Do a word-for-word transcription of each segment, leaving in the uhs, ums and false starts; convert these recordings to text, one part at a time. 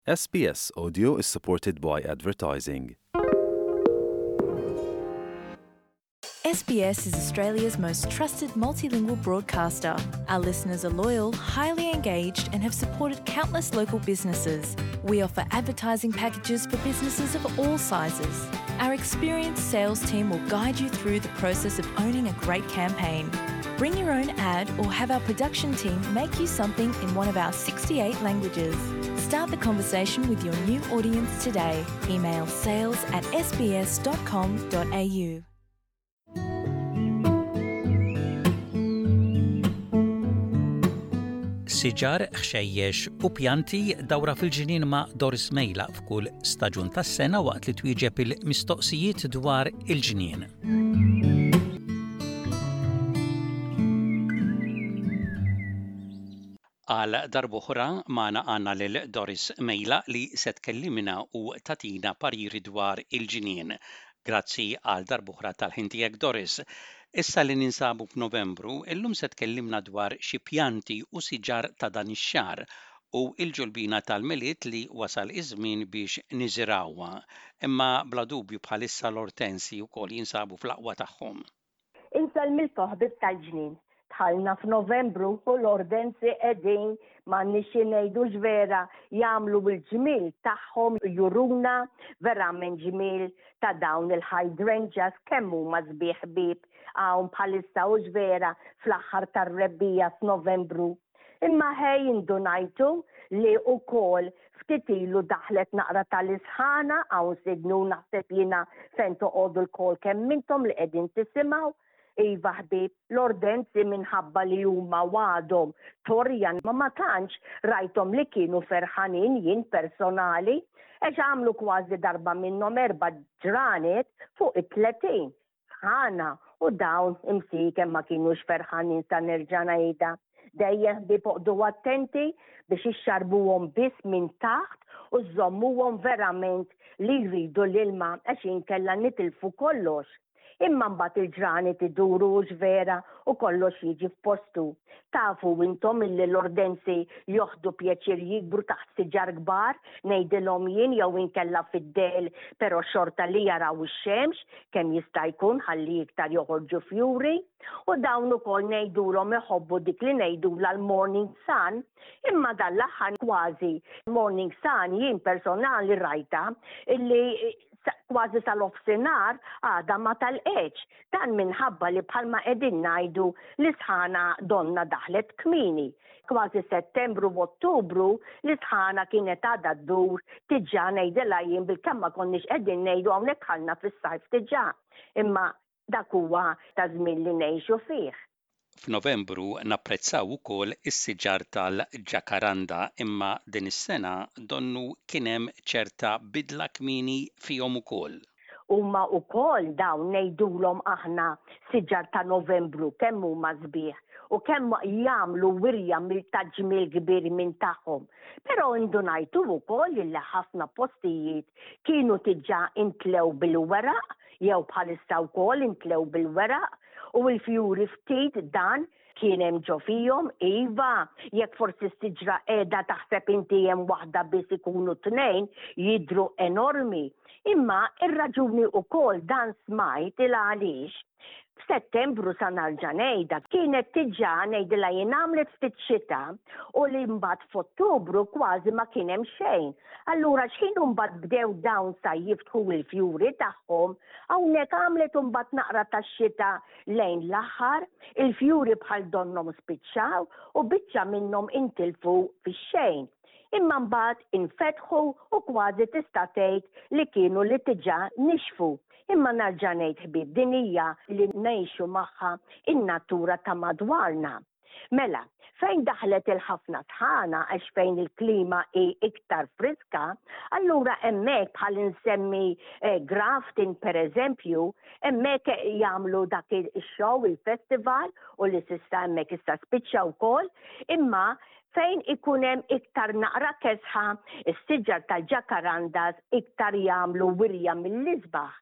S B S Audio is supported by advertising. S B S is Australia's most trusted multilingual broadcaster. Our listeners are loyal, highly engaged, and have supported countless local businesses. We offer advertising packages for businesses of all sizes. Our experienced sales team will guide you through the process of owning a great campaign. Bring your own ad or have our production team make you something in one of our sixty-eight languages. Start the conversation with your new audience today. Email sales at s b s dot com dot a u. Siġar, ħxejjex u pjanti dawra fil-ġinien ma' Doris Mejla f'kull staġun tas-sena waqt li twieġeb il-mistoqsijiet dwar il-ġinien. Għal darbohra magħna għandna lil Doris Mejla li se tkellimna u tatina pariri dwar il-ġinien. Grazzi għal darbohra tal-ħin tiegħek, Doris. Issa li ninsabu f'Novembru, illum se tkellimna dwar xi pjanti u siġar ta' dan ix-xahar u l-ġulbina tal-miliet li wasal iż-żmien biex niżirawha. Imma bla dubju bħalissa l-ortensi wkoll jinsabu fl-aqwa tagħhom. Insa l-miltoħbib tal-ġnien. Tħallna f'Novembru u l-ordenzi qegħdin m'għandniex ngħidu ġvera jagħmlu l-ġmiel tagħhom juruna verament ġmiel ta' dawn il-hydrangeas kemm huma sbieħ ħbieb hawn bħalissa u ġvera fl-aħħar tar-rebbija f'Novembru. Imma ħej indunajtu li wkoll ftit ilu daħlet naqra tal-isħana hawn sidnu naħseb jiena fejn toqgħodu l-kol kemm intom li qegħdin tisimgħu. Iva ħbib, l-ordenzi minħabba li huma għadhom torjan ma ma tantx rajthom li kienu ferħanin jien personali, għax għamlu kważi darba minnhom erba' ġranet fuq it-tletin. Ħana u dawn imsiekem ma kienux ferħanin sa nerġa' ngħidha. Dejjem ħbib oqgħdu attenti biex ixxarbuhom biss minn taħt u żommuhom verament li jridu l-ilma għax inkella nitilfu kollox. Imma mbagħad il-ġranet iduru ġvera u kollox jiġi f'postu. Tafu intom illi l-ordensi joħdu pjaċir jikbru taħt siġar kbar, ngħidilhom jien jew inkella fid-del, però xorta li jaraw ix-xemx kemm jista' jkun ħalli iktar joħorġu fjuri, u dawn ukoll ngħidulhom iħobbu dik li ngħidula l-morning sun, imma dan l-aħħar kważi morning sun jien personali rajta illi kważi sal-ofsinar għada ma tal-eċ. Dan minħabba li bħalma qegħdin ngħidu l-isħana donna daħlet kmini. Kważi Settembru u Ottubru l-isħana kienet għadha ddur tiġà ngħidilha jien bil-kemm ma konniex qegħdin ngħidu hawnhekk ħallna fis-sajf tiġà. Imma dak huwa ta' żmien li ngħixu fih. F'Novembru napprezzaw ukoll is-siġar tal-ġakaranda imma din is-sena donnu kien hemm ċerta bidla kmieni fihom ukoll. Huma wkoll dawn ngħidulhom aħna siġar ta' Novembru kemm huma sbieħ u kemm jagħmlu wirja mill-taġmil kbir minn tagħhom. Però indunajtu wkoll li ħafna postijiet kienu tiġà intlew bil-weraq jew bħalissa wkoll intlew bil-weraq u l-fjuri ftit dan kien hemm ġo fihom, iva, jekk forsi s-siġra qiegħda taħseb inti hemm waħda biss ikunu tnejn jidhru enormi. Imma ir-raġuni wkoll dan smajt il għaliex f'Settembru sa narġa' ngħidha kienet tiġà ngħidilha jien għamlet ftit xita u li mbagħad f'Ottubru kważi ma kien hemm xejn. Allura x'kienu mbagħad bdew dawn sa jiftħu l-fjuri tagħhom, hawnhekk għamlet mbagħad naqra tax-xita lejn l-aħħar, il-fjuri bħal donhom spiċċaw u biċċa minnhom intilfu fix-xejn. Imma mbagħad infetħu u kważi tista' tgħid li kienu li tiġà nixfu. Imma narġa' ngħid ħbieb din hija li ngħixu magħha in-natura ta' madwarna. Mela, fejn daħlet il-ħafna tħana għax fejn il-klima hi iktar friska, allura hemmhekk bħal insemmi eh, Grafton pereżempju, hemmhekk jagħmlu dak ix-show il-festival u li s'issa hemmhekk issa spiċċa wkoll, imma fejn ikun hemm iktar naqra kesħa is-siġar tal-ġakarandas iktar jagħmlu wirja mill-isbaħ.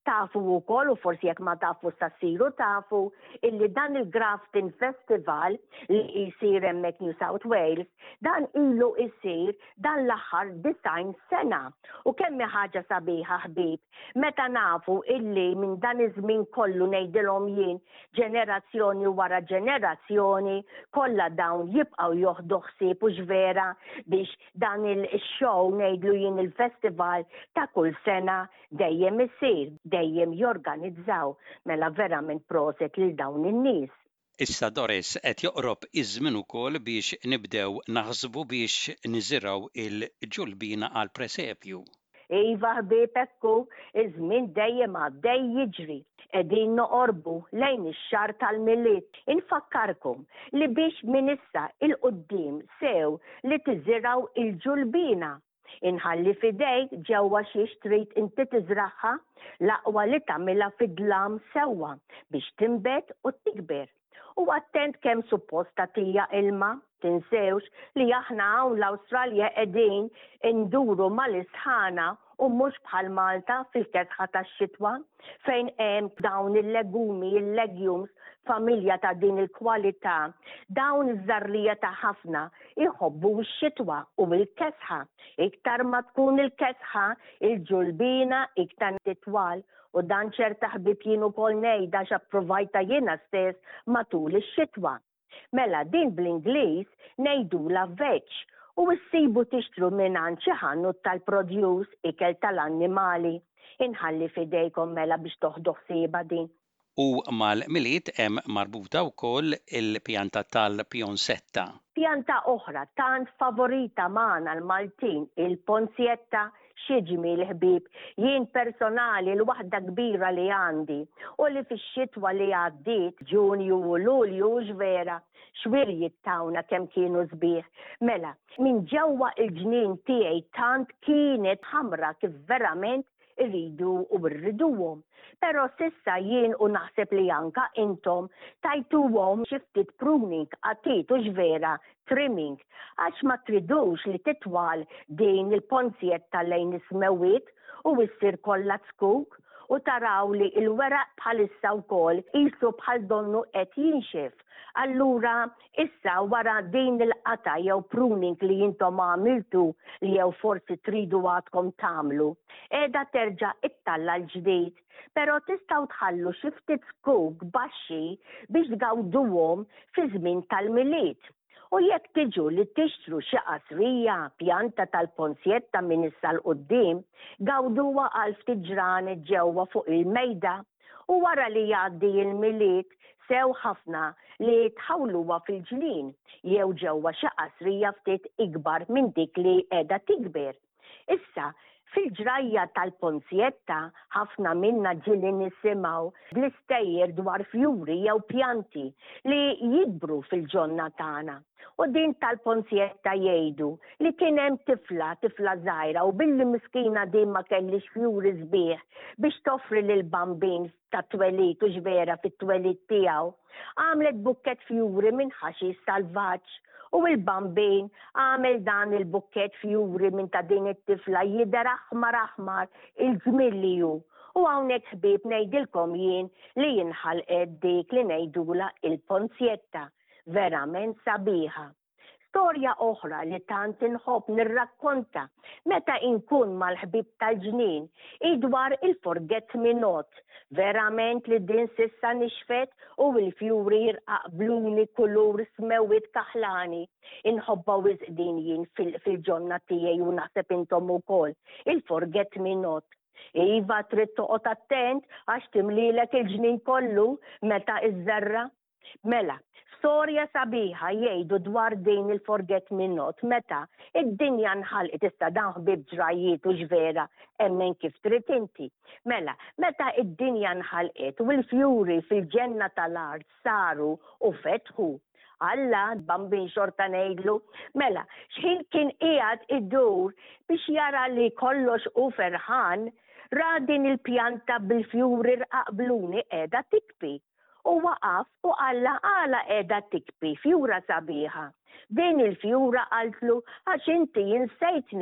Tafu wkoll u forsi jekk ma tafu sassiru tafu illi dan il-Grafton Festival li jsir hemmhekk New South Wales dan ilu jsir dan l-aħħar design sena. U kemm ħaġa sabiħa ħbib meta nafu illi minn dan iż-żmien kollu ngħidilhom jien ġenerazzjoni wara ġenerazzjoni kollha dawn jibqgħu joħdu ħsieb u ġvera biex dan il-show ngħidlu jien il-festival ta' kull sena dejjem isir, dejjem jorganizzaw mela verament proset lil dawn in-nies. Issa Doris qed joqrob iż-żmien ukoll biex nibdew naħsbu biex niżiraw il-ġulbina għal presepju. Iva ħbieb ekku, iż-żmien dejjem għaddej jiġri. Qegħdin noqorbu lejn ix-xahar tal-miliet. Infakkarkom li biex minn issa il-qudiem sew li tiżiraw il-ġulbina. Inħalli fidejk ġewwa xiex trid inti tiżraħħa l-aqwa li tagħmilha fid-dlam sewwa biex tinbet u tikber. U attent kemm suppost tagħtiha ilma, tinsewx li aħna hawn l-Awstralja qegħdin induru mal-isħana u mhux bħal Malta fil-ketħa tax-xitwa fejn hemm dawn il-legumi, il-legumes familja ta' din il-kwalità, dawn iż-żarrija ta' ħafna iħobbu x-xitwa u l-kesħa. Iktar ma tkun il-kesħa, il-ġulbina iktar titwal u dan ċerta ħbib jien ukoll ngħidha x'approvajta jiena stess matul ix-xitwa. Mela din bl-Ingliż ngħidula veġġ u ssibu tixtru minn xi ħanut tal-produce ikel tal-annimali. Inħalli fidejkom mela biex toħdu ħsiebha din. U mal-miliet hemm marbuta wkoll il-pjanta tal-pjonsetta. Pjanta oħra tant favorita magħna l-Maltin, il-ponzietta xieġmi l-ħbib, jien personali l-waħda kbira li għandi u li fix-xitwa li għaddiet Ġunju u Lulju ġvera xwirjiet tawna kemm kienu sbieħ. Mela, minn ġewwa il-ġnien tiegħi tant kienet ħamra kif verament irridu u rriduhom. Pero sissa jien u naħseb li anka intom tajtuhom xi ftit pruning għatitu ġvera trimming għax ma tridux li titwal din il-ponzietta lejn ismewit u issir kollha skuk u taraw li il-weraq bħalissa wkoll qisu bħal donnu qed jinxef. Allura issa wara din il-qata jew pruning li intom għamiltu li jew forsi tridu għadkom tagħmlu, qiegħda terġa' ittalla l-ġdid. Pero tistgħu tħallu xi ftit skuk baxxi biex tgawduhom fi żmien tal-miliet. U jekk tiġu li tixtru xi qasrija pjanta tal-ponzietta minn issa l-qudiem, gawduha għal ftit ġranet ġewwa fuq il-mejda u wara li jgħaddi il-miliet sew ħafna li tħawluha fil-ġlien jew ġewwa xi qasrija ftit ikbar minn dik li qiegħda tikber. Issa fil-ġrajja tal-ponzietta ħafna minna ġili nisimgħu bl-istejjer dwar fjuri jew pjanti li jikbru fil-ġonna tagħna. U din tal-ponzietta jgħidu li kien hemm tifla, tifla żgħira u billi miskina din ma kellix fjuri sbieħ biex toffri lil bambin ta' twelid u ġvera fit-twelid tiegħu. Għamlet bukket fjuri minn ħaxix salvaġġ u l-bambin għamel dan il-bukket fjuri minn ta' din it-tifla jidher aħmar aħmar il-ġmilliju. U hawnhekk ħbieb ngħidilkom jien li jinħalqet dik li ngħidula il-ponzietta. Verament sabiħa. Storja oħra li tant inħobb nirrakkonta meta inkun mal-ħbib tal-ġnien idwar il-forget me not. Verament li din sissa nixfet u l-fjuri jirqaqbluni kulur smewit kaħlani. Inħobba wisqdin jien fil-ġonna tiegħi u naħseb intom ukoll. Il-forget me not. Iva trid toqgħod attent għax timlilek il-ġnien kollu meta iż-żerra. Mela, storja sabiħa jgħidu dwar din il-forget me not meta id-dinja nħalqet issa dan ħbib ġrajiet u ġvera hemmen kif trid inti. Mela, meta id-dinja nħalqet u l-fjuri fil-ġenna tal-art saru u fetħu. Alla, bambin xorta ngħidlu, mela, x'ħin kien qiegħed idur biex jara li kollox u ferħan, ra din il-pjanta bil-fjuri rqaqbluni qiegħda tikbi. U waqaf u Alla għala qiegħda tikbi fjura sabiħa. Din il-fjura qaltlu għax inti jinsejtni.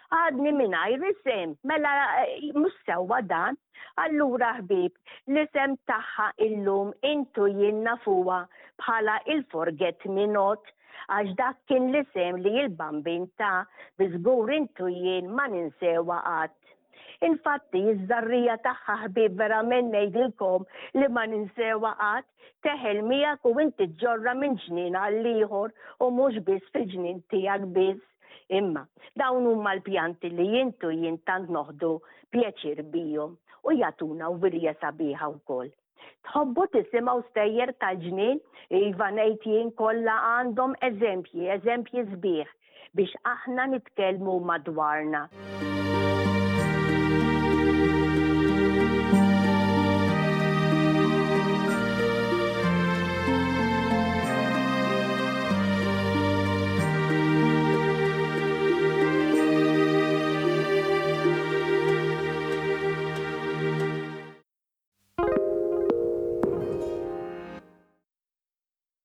għadni mingħajr isem, mela mhux sewwa dan. Allura ħbib, l-isem tagħha illum intu jien nafuha bħala il-forget me not, għax dak kien l-isem li l-bambin ta' biżgur intu jien ma ninsewa qatt. Infatti, iż-żarrija tagħha ħbib verament ngħidilkom li ma ninsewa qatt teħel miegħek u inti ġorra minn ġnien għal ieħor u mhux biss fil-ġnien tiegħek biss. Imma dawn huma l-pjanti li jintu jien tant noħdu pjaċir bihom u jagħtuna wirja sabiħa wkoll. Tħobbu tisimgħu stejjer tal-ġnien, iva ngħid jien kollha għandhom eżempji, eżempji sbieħ biex aħna nitkellmu madwarna.